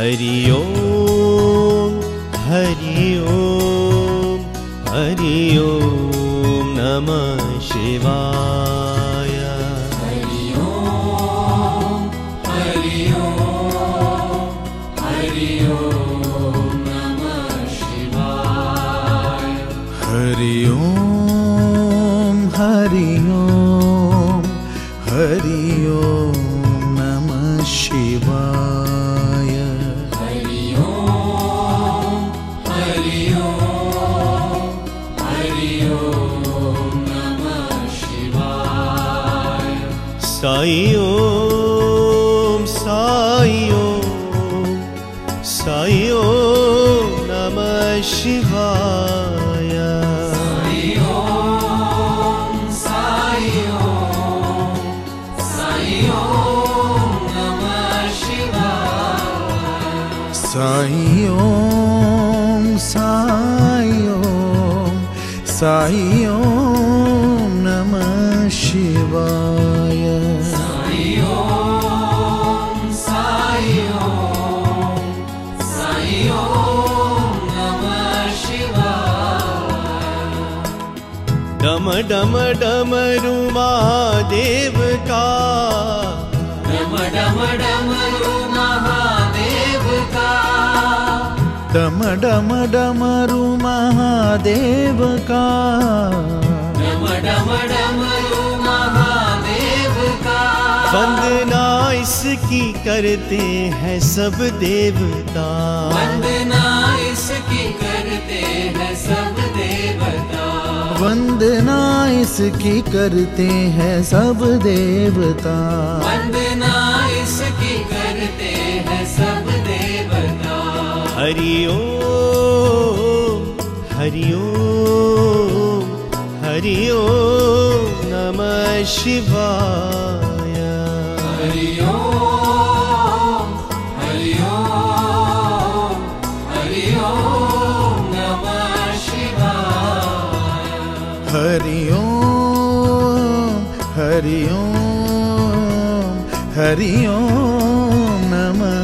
हरि ओम हरि ओम हरि ओम नमः शिवाय। हरि ओम हरि ओम हरि ओम नमः शिवाय। हरि ओम हरि ओम हरि ओम नमः शिवाय। हरि ओम हरि ओम हरि ओम नमः शिवाय। साई ओम साई ओम साई ओम नमः शिवाय। साई ओम साई ओम साई ओम नमः शिवाय। साई ओम साई ओम साई ओम नमः शिवाय। साई ओम साई ओम साई ओम नमः शिवाय। डम डम डमरू महादेव का, डम डम डमरू महादेव का, डम डम डमरू महादेव का। डम डम डमरू महादेव का। वंदना इसकी करते हैं सब देवता, वंदना इसकी करते हैं सब देवता। वंदना इसकी करते हैं सब देवता। वंदना इसकी करते हैं सब देवता। हरि ओम हरि ओम हरि ओम नमः शिवाय। हरि ओम हरि ओम हरि ओम नमः शिवाय। हरि ओम हरि ओम हरि ओम नमः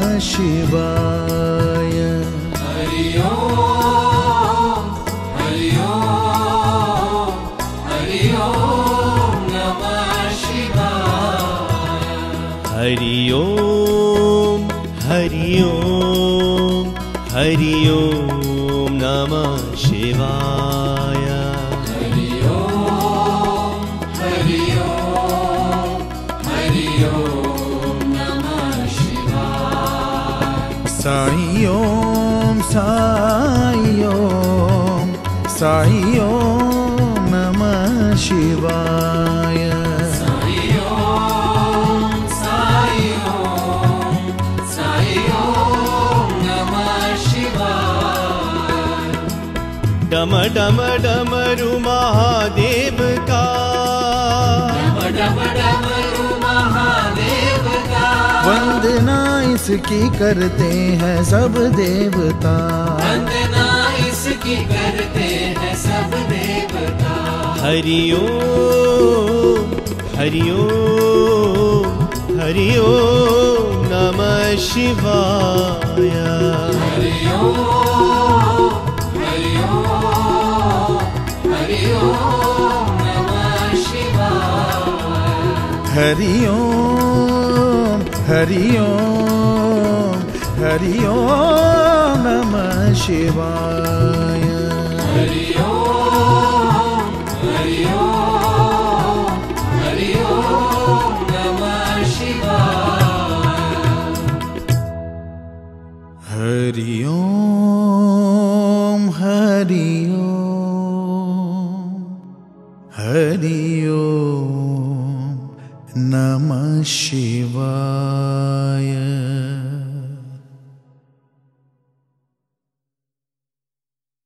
शिवाय। हरि ओम हरि ओम हरि ओम नमः शिवाय। हरि ओम हरि ओम हरि ओम नमः शिवाय। हरि ओम हरि ओम हरि ओम नमः शिवाय। साई ओम साई ओम साई ओम नमः शिवाय। साई ओम साई ओम साई ओम नमः शिवाय। डम डम डमरू महादेव का, डम डम डमरू महादेव का। वंदना इसकी करते हैं सब देवता। वंदना इसकी करते हैं सब देवता। हरि ओम हरि ओम हरि ओम नमः शिवाय। हरि ओम हरि ओम हरि ओम नमः शिवाय। हरि ओम हरि ओम हरि ओम नमः शिवाय। हरि ओम हरि ओम हरि ओम नमः शिवाय। हरि ओम हरि ओम हरि ओम नमः शिवाय।